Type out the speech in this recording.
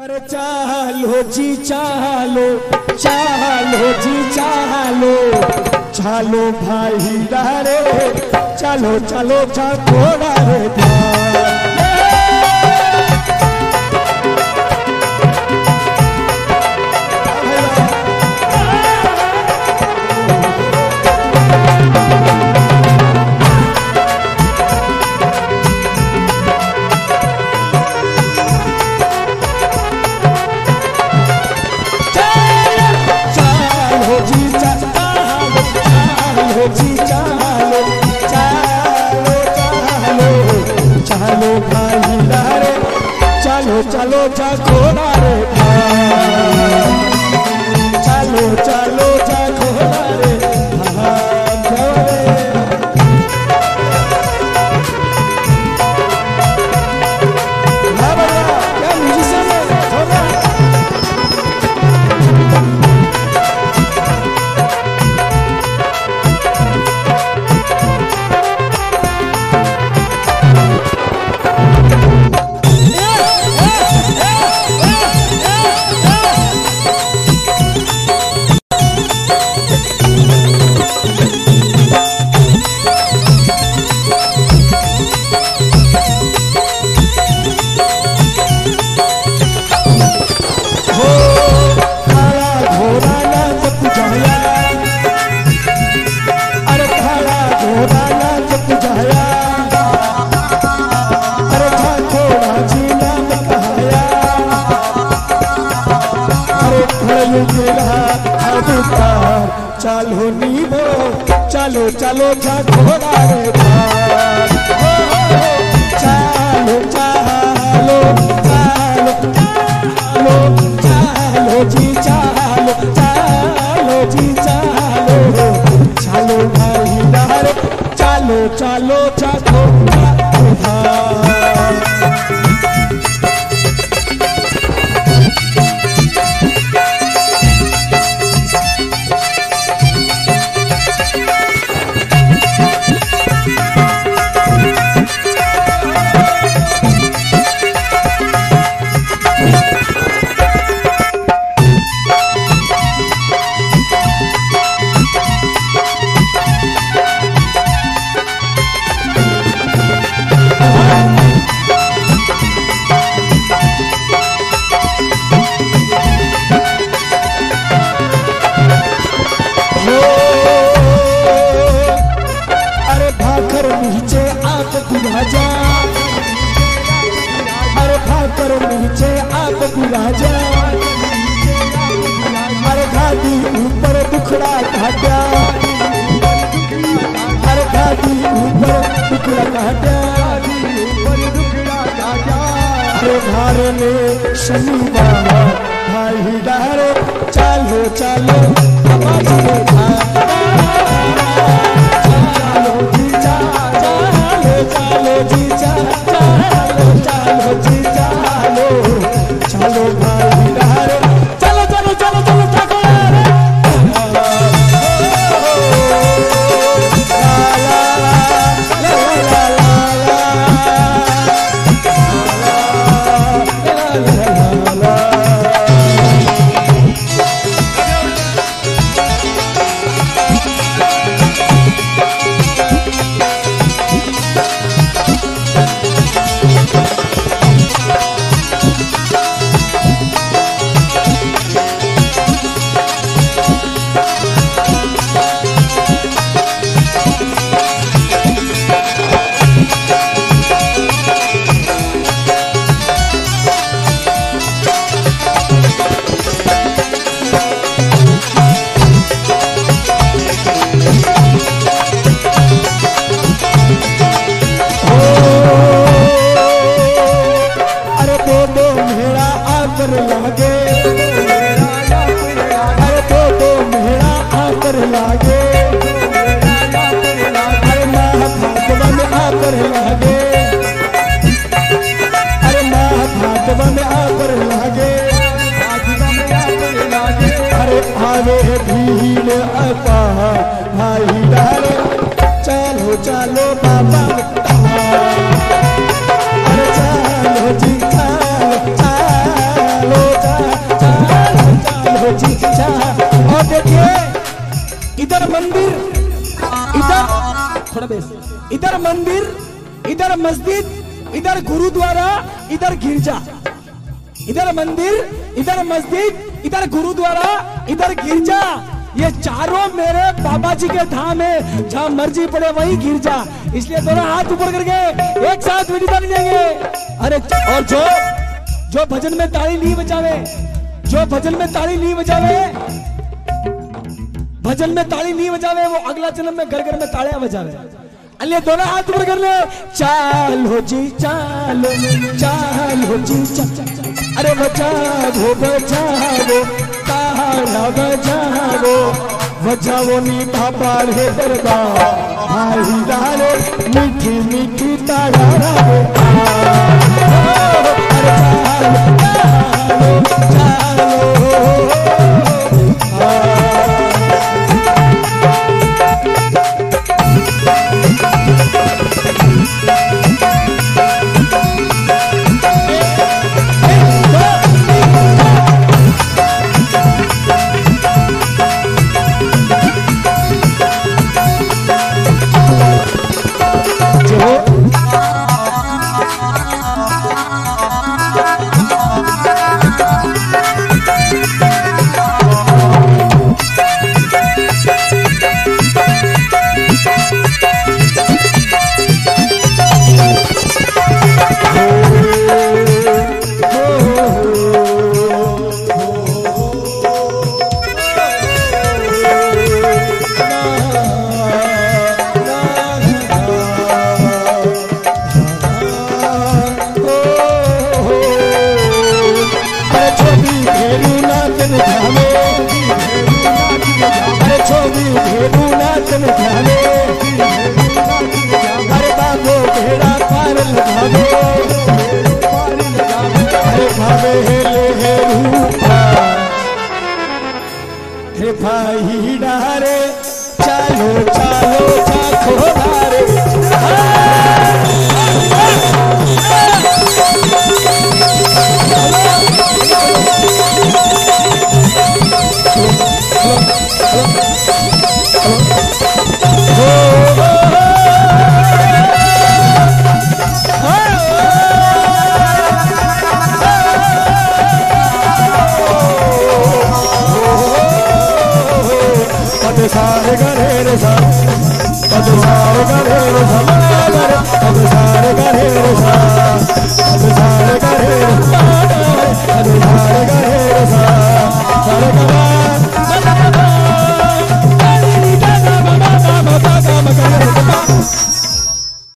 अरे चालो जी चालो, चालो जी चालो, चालो भाई रे, चलो चलो थोड़ा रे चलो जा घोड़ा रे, चलो चलो जा घोड़ा रे, चलो नीबो चलो चलो जा घोड़ा रे, चलो चलो चलो चलो चलो जी चलो, चलो जी चलो, चलो भाई रे, चलो चलो जा घोड़ा अरे भाकर नीचे आप राजा, अरे घाटी ऊपर दुखड़ा घाटा, अरे घाटी ऊपर दुखड़ा घाटा, अरे भार ने शनिवार भाई डारे, चलो चलो चलो जी चलो जी चलो, चलो भाई रे, चलो चलो चलो चलो चलो आवे भील अपा भाई डारे, चलो चलो बाबा अरे चलो जी चलो चलो इधर मंदिर, इधर मस्जिद, इधर गुरुद्वारा, इधर गिरजा। इधर मंदिर, इधर मस्जिद, इधर गुरुद्वारा, इधर गिरजा। ये चारों मेरे बाबा जी के धाम है, जहाँ मर्जी पड़े वही गिरजा। इसलिए दोनों हाथ ऊपर करके एक साथ विदिता देंगे। अरे और जो भजन में ताली नहीं बजावे, जो भजन में ताली नहीं बजावे, भजन में ताली नहीं बजावे, वो अगला जन्म में घर घर में तालियां बजावे। अल्ले दोनों हाथ ऊपर कर ले। चालो जी चालो, चालो जी चालो। अरे बजाओ बजाओ ताला बजाओ, बजाओ नी बाबा रे दरबार भाई डालो, मीठी मीठी ताला रे। अरे चालो चालो भाई डारे चालो चालो चाखो डारे। सारे गरे रे सा, पद सारे गरे रे सा, पद सारे गरे रे सा, पद सारे गरे रे सा, पद सारे गरे रे सा, सारे गरे